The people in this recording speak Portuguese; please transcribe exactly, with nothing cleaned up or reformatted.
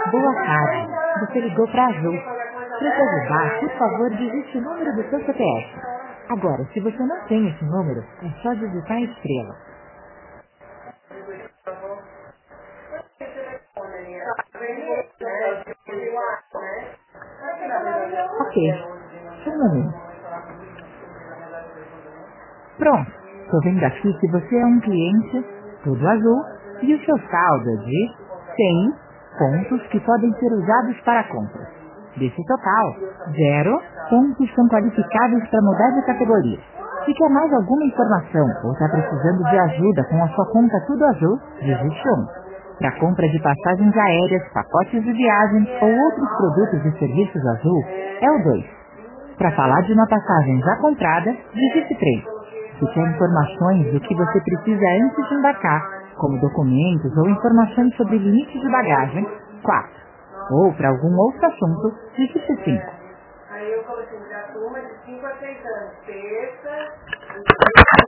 Boa tarde. Você ligou para a Azul. Para ajudar, por favor, digite o número do seu C P F. Agora, se você não tem esse número, é só digitar a estrela. Ok. Um momento. Pronto. Estou vendo aqui que você é um cliente tudo azul e o seu saldo é de cem pontos que podem ser usados para compras. Desse total, zero pontos são qualificáveis para mudar de categoria. Se quer mais alguma informação ou está precisando de ajuda com a sua conta Tudo Azul, digite um. Para compra de passagens aéreas, pacotes de viagem ou outros produtos e serviços Azul, é o dois. Para falar de uma passagem já comprada, digite três. Se quer informações do que você precisa antes de embarcar, como documentos ou informações sobre limites de bagagem, quatro. Ou para algum outro assunto, digite cinco. Aí eu coloquei da turma de cinco a seis anos, terça,